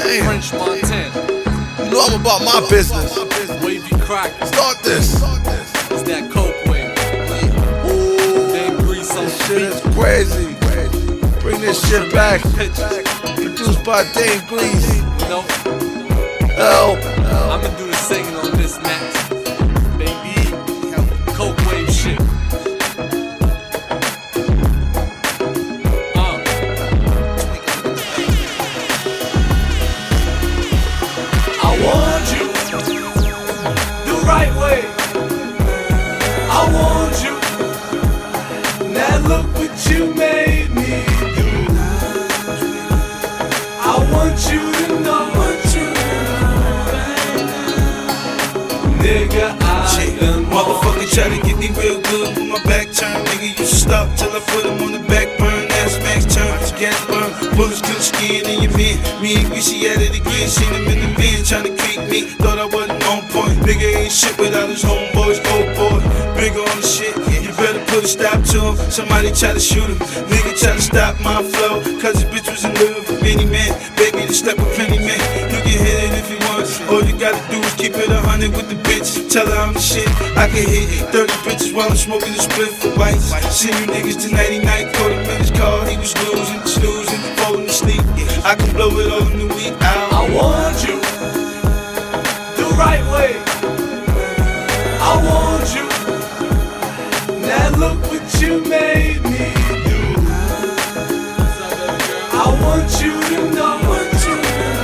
Damn. French Montana. You know I'm about my business. Wavy crack. Start this. It's that coke wave. Ooh, Then grease on this the shit beat. is crazy. Bring this shit back. Produced by Dane Grease. You know, L. I'ma do the singing on this max. Baby, coke wave shit. I want you the right way. I want you. Now look what you made me do. I want you to know what you nigga, I done Motherfucker try to get me real good with my back turned. Nigga, you should stop till I put him on the back burn. Ass max turn, gas burn. Bullets kill skin in your pen. Me and Greasy at it again. Seen him in the bin trying to creep me. Thought I wasn't on point. Nigga ain't shit without his homeboys. Oh boy, bigger on the shit. You better put a stop to him. Somebody try to shoot him. Nigga try to stop my flow. Cause this bitch was in love with many men. Baby, to step with plenty men. You can hit it if you want. All you gotta do is keep it 100 with the bitch. Tell her I'm the shit. I can hit 30 bitches while I'm smoking the split for bites. See you niggas tonight night. Called him in his car. He was losing, snoozing, falling asleep. I can blow it all in the week out. I want you the right way. I want you. Now look what you made me do. I want you to know what you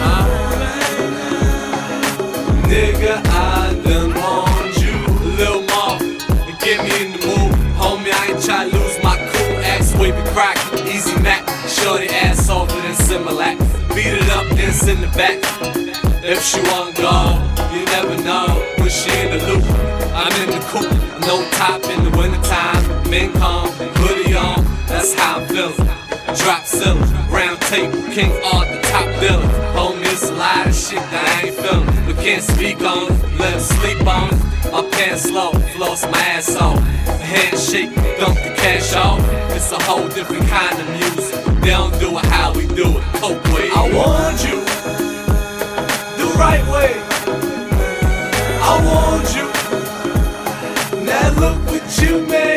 nigga, I done want you. Lil Marv, get me in the mood. Homie, I ain't try to lose my cool ass. Wavy crack, easy Mac. Shorty ass softer than Similac. Beat it up, then send it back. If she want go, you never know when she in the loop. I'm in the coupe, no top in the wintertime. Men come, hoodie on, that's how I'm feeling. Drop ceiling, round table, King Arthur, top dealer. Homie, it's a lot of shit that I ain't feeling, but can't speak on it, let him sleep on it. My pants slow, floss my ass off. Handshake, dump the cash off. It's a whole different kind of music. They don't do it how we do it, coke wave. I want you the right way. I want you. Now look what you made.